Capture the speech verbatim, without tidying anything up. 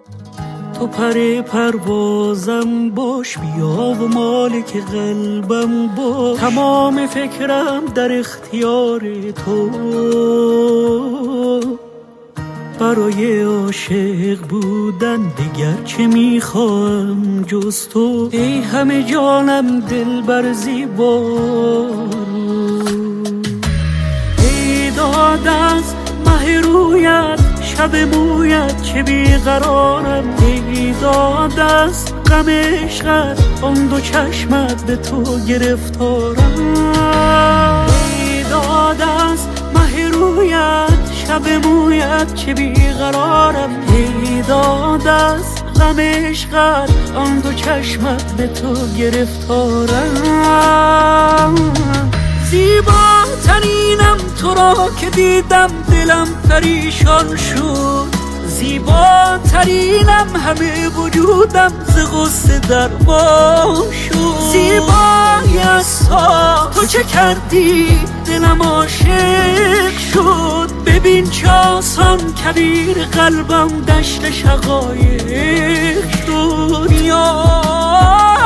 تو پر پروازم باش، بیا و مالک قلبم باش. تمام فکرم در اختیار تو، برای عاشق بودن دیگر چه میخواهم جز تو. ای همه جانم دل بر زیبا، ای داد از مه رویت شب مویت چه بیقرارم. ای داد از غم عشقت آن دو چشمت به تو گرفتارم. ای داد از مه رویت شب مویت چه بیقرارم. ای داد از غم عشقت آن دو چشمت به تو گرفتارم. زیباترینم تو را که دیدم دلم پریشان شد. زیباترینم همه وجودم ز غصه درمان شد. زیبایی از تو چه کردی دلم عاشق شد. ببین چه آسان کبیر قلبم دشت شقایق شد. یا